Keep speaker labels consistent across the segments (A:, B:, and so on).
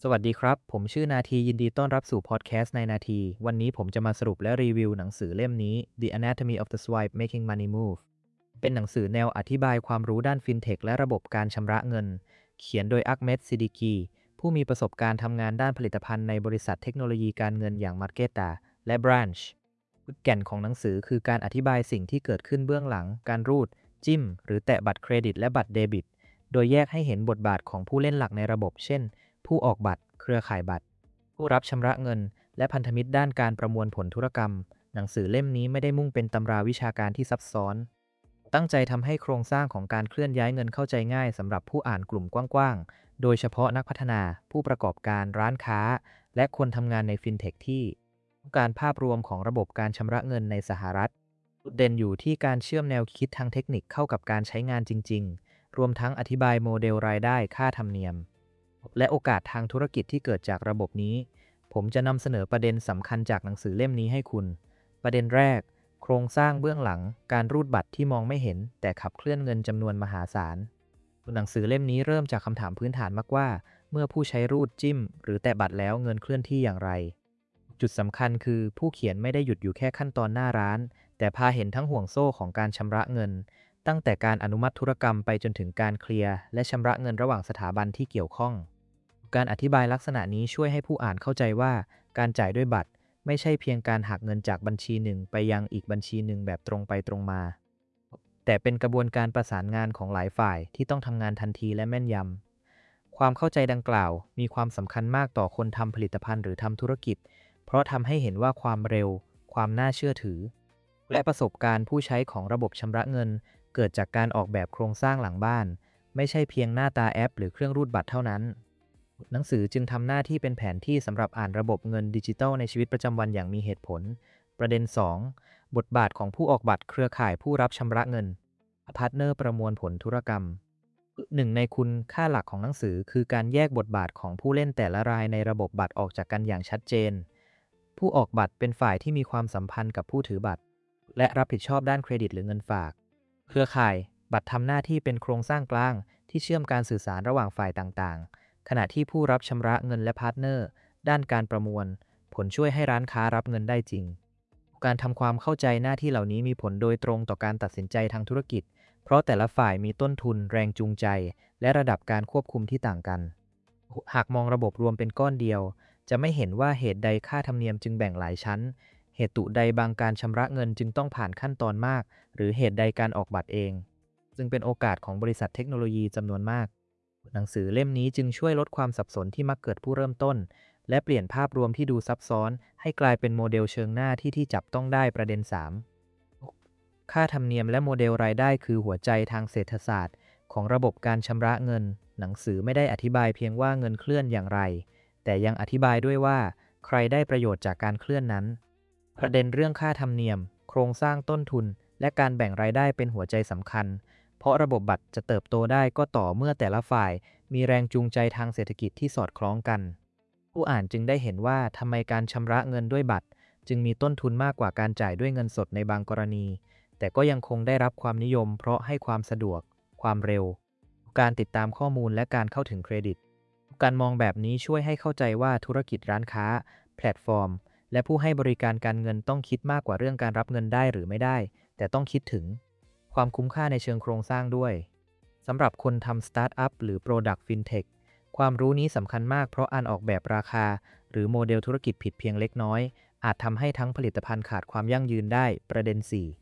A: สวัสดีครับผมชื่อนาทียินดีต้อนรับสู่พอดแคสต์ในนาทีวันนี้ผมจะมาสรุปและรีวิวหนังสือเล่มนี้ The Anatomy of the Swipe Making Money Move เป็นหนังสือแนวอธิบายความรู้ด้านฟินเทคและระบบการชำระเงินเขียนโดยอักเมดซิดิกีผู้มีประสบการณ์ทำงานด้านผลิตภัณฑ์ในบริษัทเทคโนโลยีการเงินอย่าง Marqeta และ Branch แก่นของหนังสือคือการอธิบายสิ่งที่เกิดขึ้นเบื้องหลังการรูดจิ้มหรือแตะบัตรเครดิตและบัตรเดบิตโดยแยกให้เห็นบทบาทของผู้เล่นหลักในระบบเช่นผู้ออกบัตรเครือข่ายบัตรผู้รับชำระเงินและพันธมิตรด้านการประมวลผลธุรกรรมหนังสือเล่มนี้ไม่ได้มุ่งเป็นตำราวิชาการที่ซับซ้อนตั้งใจทำให้โครงสร้างของการเคลื่อนย้ายเงินเข้าใจง่ายสำหรับผู้อ่านกลุ่มกว้างๆโดยเฉพาะนักพัฒนาผู้ประกอบการร้านค้าและคนทำงานในฟินเทคที่ต้องการภาพรวมของระบบการชำระเงินในสหรัฐจุดเด่นอยู่ที่การเชื่อมแนวคิดทางเทคนิคเข้ากับการใช้งานจริงๆรวมทั้งอธิบายโมเดลรายได้ค่าธรรมเนียมและโอกาสทางธุรกิจที่เกิดจากระบบนี้ผมจะนำเสนอประเด็นสำคัญจากหนังสือเล่มนี้ให้คุณประเด็นแรกโครงสร้างเบื้องหลังการรูดบัตรที่มองไม่เห็นแต่ขับเคลื่อนเงินจำนวนมหาศาลหนังสือเล่มนี้เริ่มจากคำถามพื้นฐานมากว่าเมื่อผู้ใช้รูดจิ้มหรือแตะบัตรแล้วเงินเคลื่อนที่อย่างไรจุดสำคัญคือผู้เขียนไม่ได้หยุดอยู่แค่ขั้นตอนหน้าร้านแต่พาเห็นทั้งห่วงโซ่ของการชำระเงินตั้งแต่การอนุมัติธุรกรรมไปจนถึงการเคลียร์และชำระเงินระหว่างสถาบันที่เกี่ยวข้องการอธิบายลักษณะนี้ช่วยให้ผู้อ่านเข้าใจว่าการจ่ายด้วยบัตรไม่ใช่เพียงการหักเงินจากบัญชีหนึ่งไปยังอีกบัญชีหนึ่งแบบตรงไปตรงมาแต่เป็นกระบวนการประสานงานของหลายฝ่ายที่ต้องทำงานทันทีและแม่นยำความเข้าใจดังกล่าวมีความสำคัญมากต่อคนทำผลิตภัณฑ์หรือทำธุรกิจเพราะทำให้เห็นว่าความเร็วความน่าเชื่อถือและประสบการณ์ผู้ใช้ของระบบชำระเงินเกิดจากการออกแบบโครงสร้างหลังบ้านไม่ใช่เพียงหน้าตาแอปหรือเครื่องรูดบัตรเท่านั้นหนังสือจึงทำหน้าที่เป็นแผนที่สำหรับอ่านระบบเงินดิจิทัลในชีวิตประจำวันอย่างมีเหตุผลประเด็น2บทบาทของผู้ออกบัตรเครือข่ายผู้รับชำระเงินพาร์ทเนอร์ประมวลผลธุรกรรมหนึ่งในคุณค่าหลักของหนังสือคือการแยกบทบาทของผู้เล่นแต่ละรายในระบบบัตรออกจากกันอย่างชัดเจนผู้ออกบัตรเป็นฝ่ายที่มีความสัมพันธ์กับผู้ถือบัตรและรับผิดชอบด้านเครดิตหรือเงินฝากเครือข่ายบัตรทำหน้าที่เป็นโครงสร้างกลางที่เชื่อมการสื่อสารระหว่างฝ่ายต่างๆขณะที่ผู้รับชำระเงินและพาร์ทเนอร์ด้านการประมวลผลช่วยให้ร้านค้ารับเงินได้จริงการทำความเข้าใจหน้าที่เหล่านี้มีผลโดยตรงต่อการตัดสินใจทางธุรกิจเพราะแต่ละฝ่ายมีต้นทุนแรงจูงใจและระดับการควบคุมที่ต่างกันหากมองระบบรวมเป็นก้อนเดียวจะไม่เห็นว่าเหตุใดค่าธรรมเนียมจึงแบ่งหลายชั้นเหตุใดบางการชำระเงินจึงต้องผ่านขั้นตอนมากหรือเหตุใดการออกบัตรเองซึ่งเป็นโอกาสของบริษัทเทคโนโลยีจำนวนมากหนังสือเล่มนี้จึงช่วยลดความสับสนที่มักเกิดผู้เริ่มต้นและเปลี่ยนภาพรวมที่ดูซับซ้อนให้กลายเป็นโมเดลเชิงหน้าที่จับต้องได้ประเด็น3ค่าธรรมเนียมและโมเดลรายได้คือหัวใจทางเศรษฐศาสตร์ของระบบการชำระเงินหนังสือไม่ได้อธิบายเพียงว่าเงินเคลื่อนอย่างไรแต่ยังอธิบายด้วยว่าใครได้ประโยชน์จากการเคลื่อนนั้นประเด็นเรื่องค่าธรรมเนียมโครงสร้างต้นทุนและการแบ่งรายได้เป็นหัวใจสำคัญเพราะระบบบัตรจะเติบโตได้ก็ต่อเมื่อแต่ละฝ่ายมีแรงจูงใจทางเศรษฐกิจที่สอดคล้องกันผู้อ่านจึงได้เห็นว่าทำไมการชำระเงินด้วยบัตรจึงมีต้นทุนมากกว่าการจ่ายด้วยเงินสดในบางกรณีแต่ก็ยังคงได้รับความนิยมเพราะให้ความสะดวกความเร็วการติดตามข้อมูลและการเข้าถึงเครดิตการมองแบบนี้ช่วยให้เข้าใจว่าธุรกิจร้านค้าแพลตฟอร์มและผู้ให้บริการการเงินต้องคิดมากกว่าเรื่องการรับเงินได้หรือไม่ได้แต่ต้องคิดถึงความคุ้มค่าในเชิงโครงสร้างด้วยสำหรับคนทำสตาร์ทอัพหรือ Product FinTech ความรู้นี้สำคัญมากเพราะการออกแบบราคาหรือโมเดลธุรกิจผิดเพียงเล็กน้อยอาจทำให้ทั้งผลิตภัณฑ์ขาดความยั่งยืนได้ประเด็น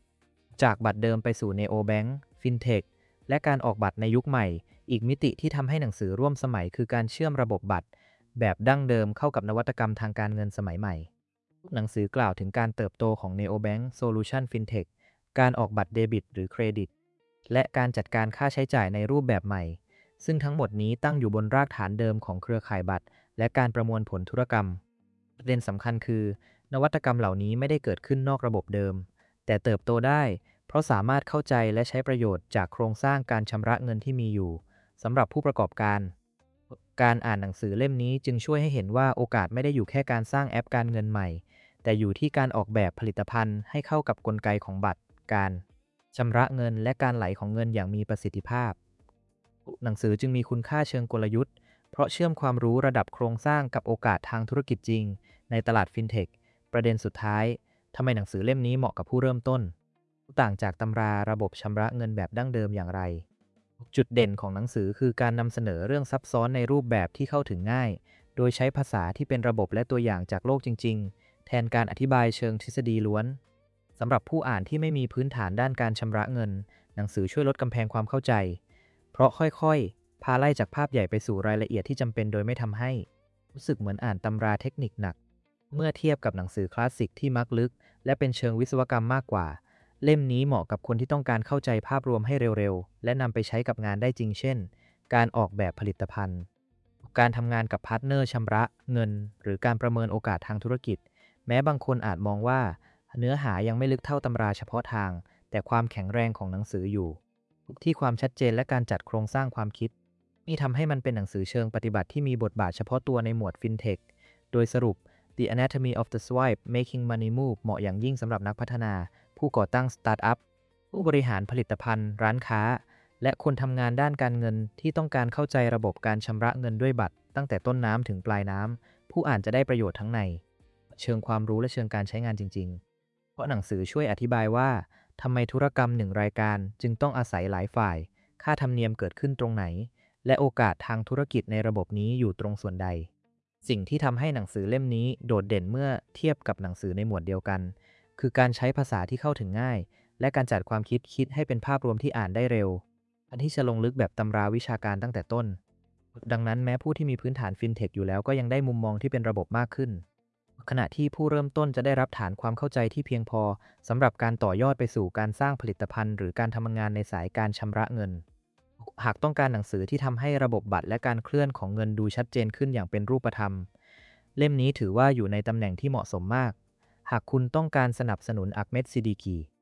A: 4จากบัตรเดิมไปสู่ Neobank FinTech และการออกบัตรในยุคใหม่อีกมิติที่ทำให้หนังสือร่วมสมัยคือการเชื่อมระบบบัตรแบบดั้งเดิมเข้ากับนวัตกรรมทางการเงินสมัยใหม่หนังสือกล่าวถึงการเติบโตของ Neobank Solution FinTech การออกบัตรเดบิตหรือเครดิตและการจัดการค่าใช้จ่ายในรูปแบบใหม่ซึ่งทั้งหมดนี้ตั้งอยู่บนรากฐานเดิมของเครือข่ายบัตรและการประมวลผลธุรกรรมประเด็นสำคัญคือนวัตกรรมเหล่านี้ไม่ได้เกิดขึ้นนอกระบบเดิมแต่เติบโตได้เพราะสามารถเข้าใจและใช้ประโยชน์จากโครงสร้างการชำระเงินที่มีอยู่สำหรับผู้ประกอบการอ่านหนังสือเล่มนี้จึงช่วยให้เห็นว่าโอกาสไม่ได้อยู่แค่การสร้างแอปการเงินใหม่แต่อยู่ที่การออกแบบผลิตภัณฑ์ให้เข้ากับกลไกของบัตรการชำระเงินและการไหลของเงินอย่างมีประสิทธิภาพหนังสือจึงมีคุณค่าเชิงกลยุทธ์เพราะเชื่อมความรู้ระดับโครงสร้างกับโอกาสทางธุรกิจจริงในตลาดฟินเทคประเด็นสุดท้ายทำไมหนังสือเล่มนี้เหมาะกับผู้เริ่มต้นต่างจากตำราระบบชำระเงินแบบดั้งเดิมอย่างไรจุดเด่นของหนังสือคือการนำเสนอเรื่องซับซ้อนในรูปแบบที่เข้าถึงง่ายโดยใช้ภาษาที่เป็นระบบและตัวอย่างจากโลกจริงๆแทนการอธิบายเชิงทฤษฎีล้วนสำหรับผู้อ่านที่ไม่มีพื้นฐานด้านการชำระเงินหนังสือช่วยลดกำแพงความเข้าใจเพราะค่อยๆพาไล่จากภาพใหญ่ไปสู่รายละเอียดที่จำเป็นโดยไม่ทำให้รู้สึกเหมือนอ่านตำราเทคนิคหนักเมื่อเทียบกับหนังสือคลาสสิกที่มักลึกและเป็นเชิงวิศวกรรมมากกว่าเล่มนี้เหมาะกับคนที่ต้องการเข้าใจภาพรวมให้เร็วๆและนำไปใช้กับงานได้จริงเช่นการออกแบบผลิตภัณฑ์การทำงานกับพาร์ทเนอร์ชำระเงินหรือการประเมินโอกาสทางธุรกิจแม้บางคนอาจมองว่าเนื้อหายังไม่ลึกเท่าตำราเฉพาะทางแต่ความแข็งแรงของหนังสืออยู่ที่ความชัดเจนและการจัดโครงสร้างความคิดนี่ทำให้มันเป็นหนังสือเชิงปฏิบัติที่มีบทบาทเฉพาะตัวในหมวดฟินเทคโดยสรุป The Anatomy of the Swipe Making Money Move เหมาะอย่างยิ่งสำหรับนักพัฒนาผู้ก่อตั้งสตาร์ทอัพผู้บริหารผลิตภัณฑ์ร้านค้าและคนทำงานด้านการเงินที่ต้องการเข้าใจระบบการชำระเงินด้วยบัตรตั้งแต่ต้นน้ำถึงปลายน้ำผู้อ่านจะได้ประโยชน์ทั้งในเชิงความรู้และเชิงการใช้งานจริงๆเพราะหนังสือช่วยอธิบายว่าทำไมธุรกรรมหนึ่งรายการจึงต้องอาศัยหลายฝ่ายค่าธรรมเนียมเกิดขึ้นตรงไหนและโอกาสทางธุรกิจในระบบนี้อยู่ตรงส่วนใดสิ่งที่ทำให้หนังสือเล่มนี้โดดเด่นเมื่อเทียบกับหนังสือในหมวดเดียวกันคือการใช้ภาษาที่เข้าถึงง่ายและการจัดความคิดให้เป็นภาพรวมที่อ่านได้เร็วอันที่จะลงลึกแบบตำราวิชาการตั้งแต่ต้นดังนั้นแม้ผู้ที่มีพื้นฐานฟินเทคอยู่แล้วก็ยังได้มุมมองที่เป็นระบบมากขึ้นขณะที่ผู้เริ่มต้นจะได้รับฐานความเข้าใจที่เพียงพอสำหรับการต่อยอดไปสู่การสร้างผลิตภัณฑ์หรือการทำงานในสายการชำระเงินหากต้องการหนังสือที่ทำให้ระบบบัตรและการเคลื่อนของเงินดูชัดเจนขึ้นอย่างเป็นรูปธรรมเล่มนี้ถือว่าอยู่ในตำแหน่งที่เหมาะสมมากหากคุณต้องการสนับสนุนอักเม็ดซิดีกี